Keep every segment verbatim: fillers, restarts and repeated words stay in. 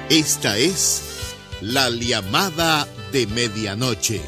Esta es la llamada de medianoche.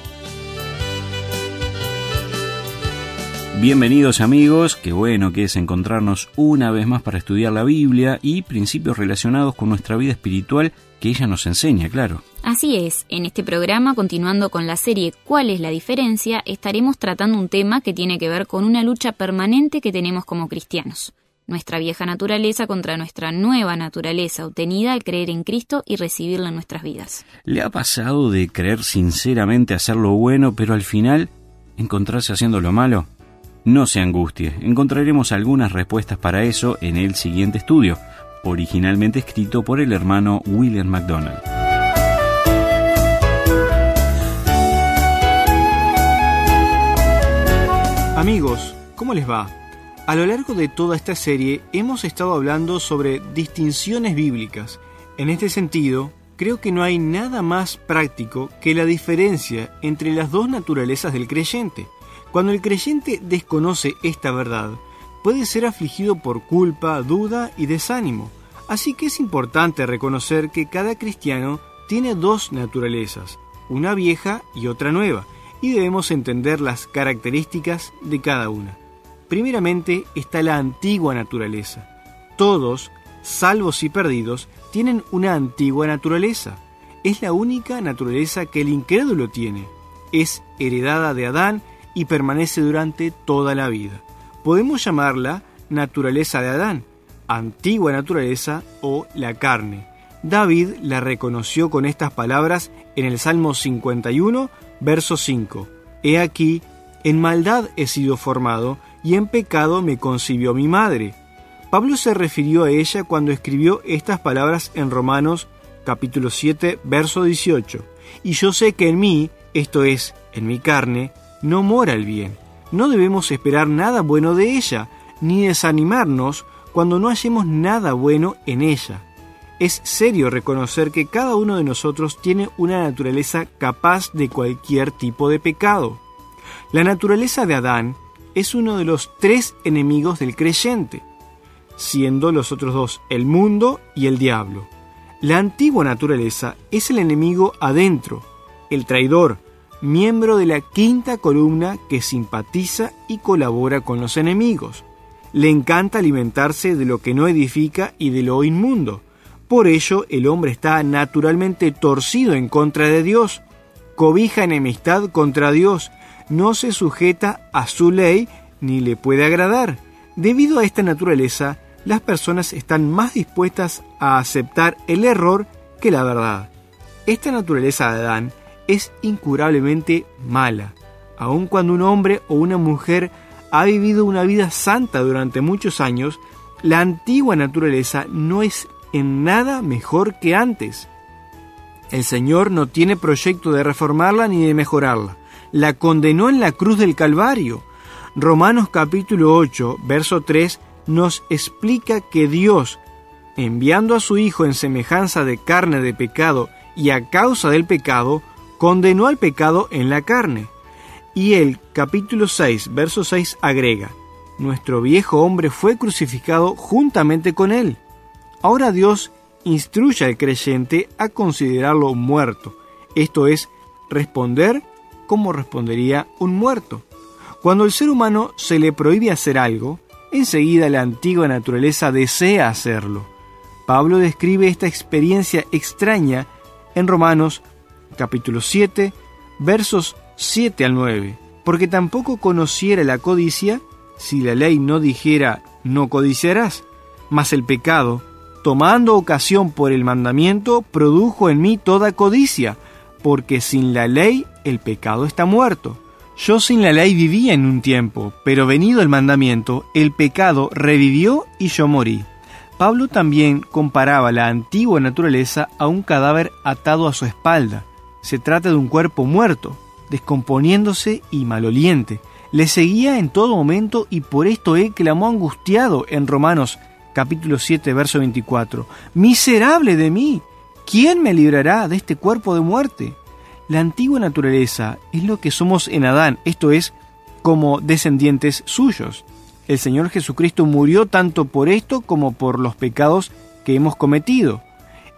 Bienvenidos amigos, qué bueno que es encontrarnos una vez más para estudiar la Biblia y principios relacionados con nuestra vida espiritual que ella nos enseña, claro. Así es, en este programa, continuando con la serie ¿Cuál es la diferencia?, estaremos tratando un tema que tiene que ver con una lucha permanente que tenemos como cristianos. Nuestra vieja naturaleza contra nuestra nueva naturaleza obtenida al creer en Cristo y recibirla en nuestras vidas. ¿Le ha pasado de creer sinceramente hacer lo bueno, pero al final encontrarse haciendo lo malo? No se angustie, encontraremos algunas respuestas para eso en el siguiente estudio, originalmente escrito por el hermano William MacDonald. Amigos, ¿cómo les va? A lo largo de toda esta serie hemos estado hablando sobre distinciones bíblicas. En este sentido, creo que no hay nada más práctico que la diferencia entre las dos naturalezas del creyente. Cuando el creyente desconoce esta verdad, puede ser afligido por culpa, duda y desánimo. Así que es importante reconocer que cada cristiano tiene dos naturalezas, una vieja y otra nueva, y debemos entender las características de cada una. Primeramente está la antigua naturaleza. Todos, salvos y perdidos, tienen una antigua naturaleza. Es la única naturaleza que el incrédulo tiene. Es heredada de Adán y permanece durante toda la vida. Podemos llamarla naturaleza de Adán, antigua naturaleza o la carne. David la reconoció con estas palabras en el Salmo cincuenta y uno, verso cinco. He aquí, en maldad he sido formado, y en pecado me concibió mi madre. Pablo se refirió a ella cuando escribió estas palabras en Romanos capítulo siete, verso dieciocho. Y yo sé que en mí, esto es, en mi carne, no mora el bien. No debemos esperar nada bueno de ella, ni desanimarnos cuando no hallemos nada bueno en ella. Es serio reconocer que cada uno de nosotros tiene una naturaleza capaz de cualquier tipo de pecado. La naturaleza de Adán es uno de los tres enemigos del creyente, siendo los otros dos el mundo y el diablo. La antigua naturaleza es el enemigo adentro, el traidor, miembro de la quinta columna que simpatiza y colabora con los enemigos. Le encanta alimentarse de lo que no edifica y de lo inmundo. Por ello, el hombre está naturalmente torcido en contra de Dios, cobija enemistad contra Dios, no se sujeta a su ley ni le puede agradar. Debido a esta naturaleza, las personas están más dispuestas a aceptar el error que la verdad. Esta naturaleza de Adán es incurablemente mala. Aun cuando un hombre o una mujer ha vivido una vida santa durante muchos años, la antigua naturaleza no es en nada mejor que antes. El Señor no tiene proyecto de reformarla ni de mejorarla. La condenó en la cruz del Calvario. Romanos capítulo ocho, verso tres, nos explica que Dios, enviando a su Hijo en semejanza de carne de pecado y a causa del pecado, condenó al pecado en la carne. Y el capítulo seis, verso seis agrega, nuestro viejo hombre fue crucificado juntamente con él. Ahora Dios instruye al creyente a considerarlo muerto, esto es, responder como respondería un muerto. Cuando el ser humano se le prohíbe hacer algo, enseguida la antigua naturaleza desea hacerlo. Pablo describe esta experiencia extraña en Romanos capítulo siete, versos siete al nueve. Porque tampoco conociera la codicia si la ley no dijera no codiciarás, mas el pecado, tomando ocasión por el mandamiento, produjo en mí toda codicia, porque sin la ley el pecado está muerto. Yo sin la ley vivía en un tiempo, pero venido el mandamiento, el pecado revivió y yo morí. Pablo también comparaba la antigua naturaleza a un cadáver atado a su espalda. Se trata de un cuerpo muerto, descomponiéndose y maloliente. Le seguía en todo momento y por esto él clamó angustiado en Romanos capítulo siete, verso veinticuatro. ¡Miserable de mí! ¿Quién me librará de este cuerpo de muerte? La antigua naturaleza es lo que somos en Adán, esto es, como descendientes suyos. El Señor Jesucristo murió tanto por esto como por los pecados que hemos cometido.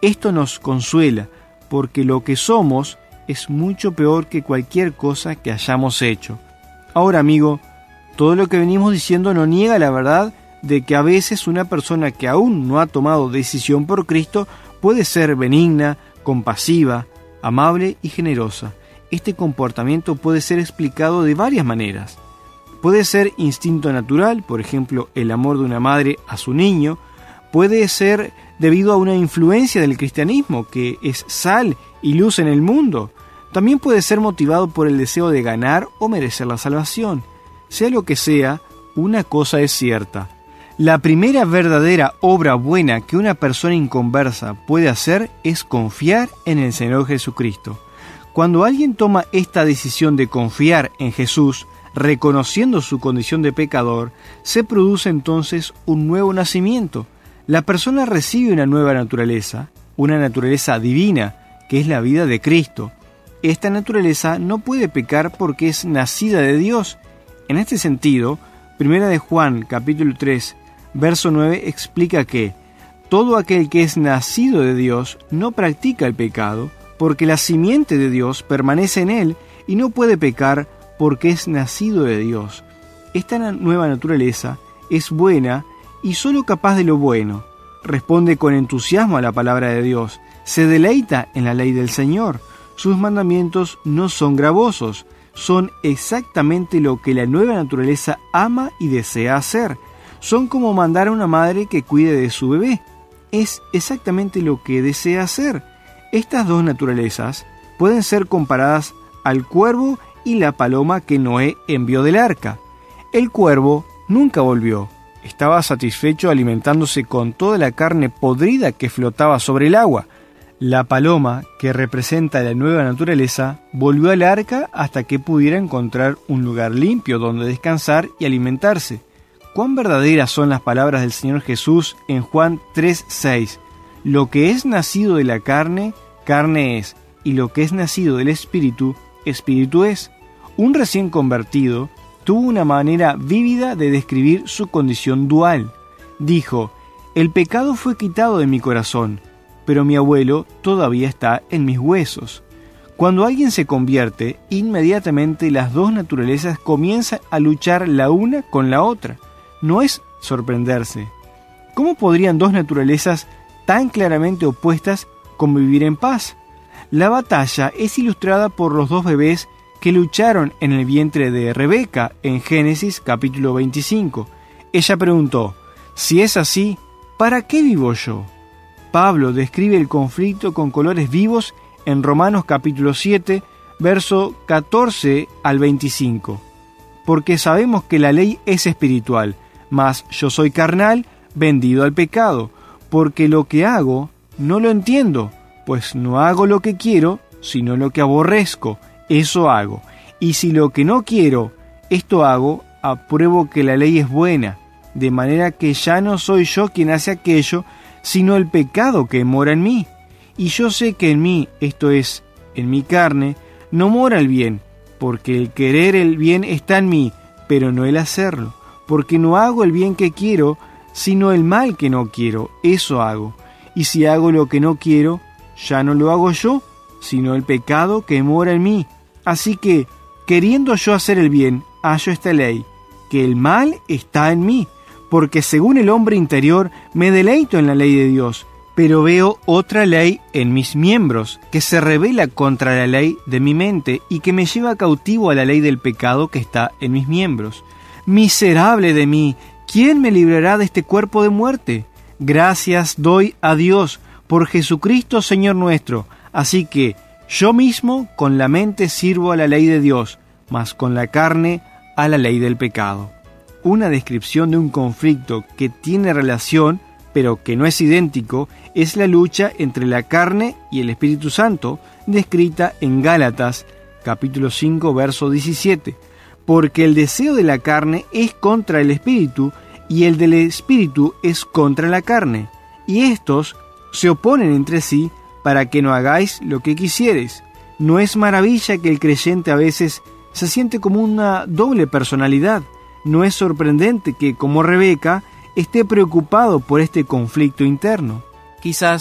Esto nos consuela, porque lo que somos es mucho peor que cualquier cosa que hayamos hecho. Ahora, amigo, todo lo que venimos diciendo no niega la verdad de que a veces una persona que aún no ha tomado decisión por Cristo puede ser benigna, compasiva, amable y generosa. Este comportamiento puede ser explicado de varias maneras. Puede ser instinto natural, por ejemplo, el amor de una madre a su niño. Puede ser debido a una influencia del cristianismo, que es sal y luz en el mundo. También puede ser motivado por el deseo de ganar o merecer la salvación. Sea lo que sea, una cosa es cierta. La primera verdadera obra buena que una persona inconversa puede hacer es confiar en el Señor Jesucristo. Cuando alguien toma esta decisión de confiar en Jesús, reconociendo su condición de pecador, se produce entonces un nuevo nacimiento. La persona recibe una nueva naturaleza, una naturaleza divina, que es la vida de Cristo. Esta naturaleza no puede pecar porque es nacida de Dios. En este sentido, Primera de Juan, capítulo tres, verso nueve, explica que todo aquel que es nacido de Dios no practica el pecado, porque la simiente de Dios permanece en él y no puede pecar porque es nacido de Dios. Esta nueva naturaleza es buena y solo capaz de lo bueno. Responde con entusiasmo a la palabra de Dios, se deleita en la ley del Señor. Sus mandamientos no son gravosos, son exactamente lo que la nueva naturaleza ama y desea hacer. Son como mandar a una madre que cuide de su bebé. Es exactamente lo que desea hacer. Estas dos naturalezas pueden ser comparadas al cuervo y la paloma que Noé envió del arca. El cuervo nunca volvió. Estaba satisfecho alimentándose con toda la carne podrida que flotaba sobre el agua. La paloma, que representa la nueva naturaleza, volvió al arca hasta que pudiera encontrar un lugar limpio donde descansar y alimentarse. Cuán verdaderas son las palabras del Señor Jesús en Juan tres seis. Lo que es nacido de la carne, carne es, y lo que es nacido del Espíritu, Espíritu es. Un recién convertido tuvo una manera vívida de describir su condición dual. Dijo, el pecado fue quitado de mi corazón, pero mi abuelo todavía está en mis huesos. Cuando alguien se convierte, inmediatamente las dos naturalezas comienzan a luchar la una con la otra. No es sorprenderse. ¿Cómo podrían dos naturalezas tan claramente opuestas convivir en paz? La batalla es ilustrada por los dos bebés que lucharon en el vientre de Rebeca en Génesis capítulo veinticinco. Ella preguntó, si es así, ¿para qué vivo yo? Pablo describe el conflicto con colores vivos en Romanos capítulo siete, verso catorce al veinticinco. Porque sabemos que la ley es espiritual, mas yo soy carnal, vendido al pecado, porque lo que hago no lo entiendo, pues no hago lo que quiero, sino lo que aborrezco, eso hago. Y si lo que no quiero, esto hago, apruebo que la ley es buena, de manera que ya no soy yo quien hace aquello, sino el pecado que mora en mí. Y yo sé que en mí, esto es, en mi carne, no mora el bien, porque el querer el bien está en mí, pero no el hacerlo. Porque no hago el bien que quiero, sino el mal que no quiero, eso hago. Y si hago lo que no quiero, ya no lo hago yo, sino el pecado que mora en mí. Así que, queriendo yo hacer el bien, hallo esta ley, que el mal está en mí, porque según el hombre interior me deleito en la ley de Dios, pero veo otra ley en mis miembros, que se rebela contra la ley de mi mente y que me lleva cautivo a la ley del pecado que está en mis miembros. Miserable de mí, ¿quién me librará de este cuerpo de muerte? Gracias doy a Dios por Jesucristo Señor nuestro. Así que yo mismo con la mente sirvo a la ley de Dios, mas con la carne a la ley del pecado. Una descripción de un conflicto que tiene relación, pero que no es idéntico, es la lucha entre la carne y el Espíritu Santo, descrita en Gálatas, capítulo cinco, verso diecisiete. Porque el deseo de la carne es contra el Espíritu, y el del Espíritu es contra la carne. Y estos se oponen entre sí para que no hagáis lo que quisiereis. No es maravilla que el creyente a veces se siente como una doble personalidad. No es sorprendente que, como Rebeca, esté preocupado por este conflicto interno. Quizás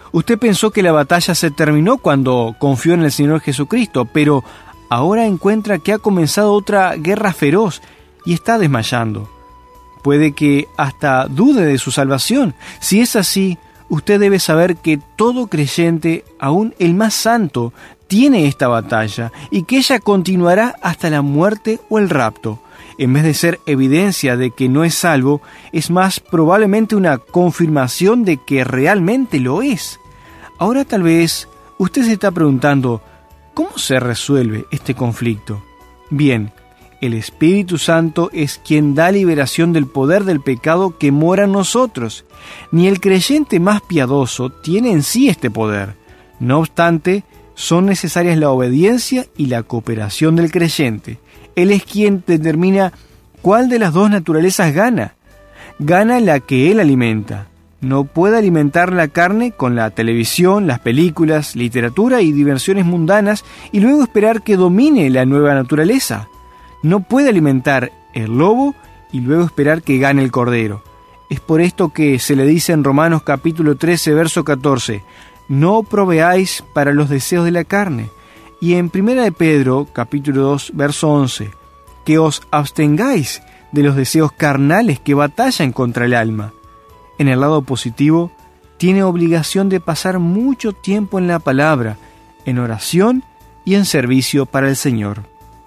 Usted pensó que la batalla se terminó cuando confió en el Señor Jesucristo, pero ahora encuentra que ha comenzado otra guerra feroz y está desmayando. Puede que hasta dude de su salvación. Si es así, usted debe saber que todo creyente, aún el más santo, tiene esta batalla y que ella continuará hasta la muerte o el rapto. En vez de ser evidencia de que no es salvo, es más probablemente una confirmación de que realmente lo es. Ahora tal vez usted se está preguntando, ¿cómo se resuelve este conflicto? Bien, el Espíritu Santo es quien da liberación del poder del pecado que mora en nosotros. Ni el creyente más piadoso tiene en sí este poder. No obstante, son necesarias la obediencia y la cooperación del creyente. Él es quien determina cuál de las dos naturalezas gana. Gana la que él alimenta. No puede alimentar la carne con la televisión, las películas, literatura y diversiones mundanas y luego esperar que domine la nueva naturaleza. No puede alimentar el lobo y luego esperar que gane el cordero. Es por esto que se le dice en Romanos capítulo trece, verso catorce, no proveáis para los deseos de la carne. Y en Primera de Pedro, capítulo dos, verso once, que os abstengáis de los deseos carnales que batallan contra el alma. En el lado positivo, tiene obligación de pasar mucho tiempo en la palabra, en oración y en servicio para el Señor.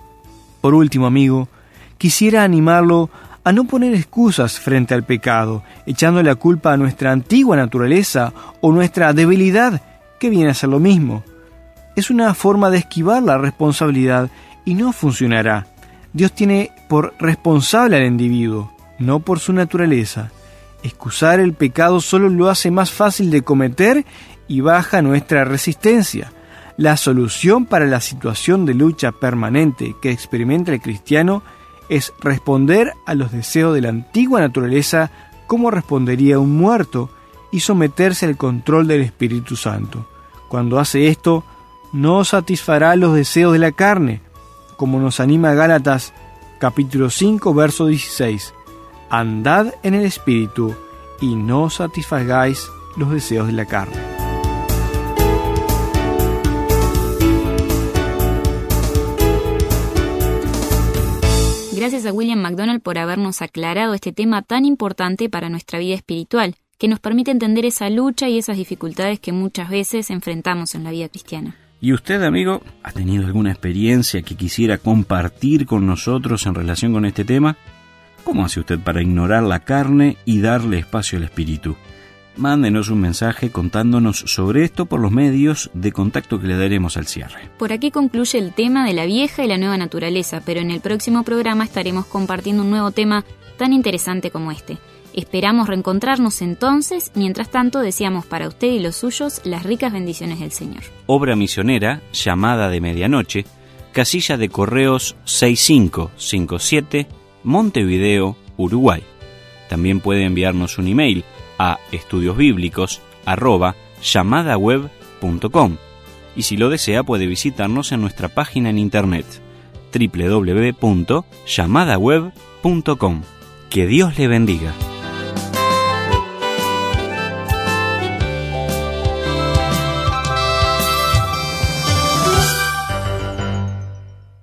Por último, amigo, quisiera animarlo a no poner excusas frente al pecado, echando la culpa a nuestra antigua naturaleza o nuestra debilidad, que viene a ser lo mismo. Es una forma de esquivar la responsabilidad y no funcionará. Dios tiene por responsable al individuo, no por su naturaleza. Excusar el pecado solo lo hace más fácil de cometer y baja nuestra resistencia. La solución para la situación de lucha permanente que experimenta el cristiano es responder a los deseos de la antigua naturaleza como respondería un muerto y someterse al control del Espíritu Santo. Cuando hace esto, no satisfará los deseos de la carne, como nos anima Gálatas capítulo cinco, verso dieciséis. Andad en el Espíritu y no satisfagáis los deseos de la carne. Gracias a William MacDonald por habernos aclarado este tema tan importante para nuestra vida espiritual, que nos permite entender esa lucha y esas dificultades que muchas veces enfrentamos en la vida cristiana. ¿Y usted, amigo, ha tenido alguna experiencia que quisiera compartir con nosotros en relación con este tema? ¿Cómo hace usted para ignorar la carne y darle espacio al espíritu? Mándenos un mensaje contándonos sobre esto por los medios de contacto que le daremos al cierre. Por aquí concluye el tema de la vieja y la nueva naturaleza, pero en el próximo programa estaremos compartiendo un nuevo tema tan interesante como este. Esperamos reencontrarnos entonces. Mientras tanto, deseamos para usted y los suyos las ricas bendiciones del Señor. Obra misionera, Llamada de Medianoche, casilla de correos seis cinco cinco siete, Montevideo, Uruguay. También puede enviarnos un email a estudiosbíblicos arroba llamadaweb punto com y si lo desea puede visitarnos en nuestra página en internet doble u doble u doble u punto llamadaweb punto com. Que Dios le bendiga.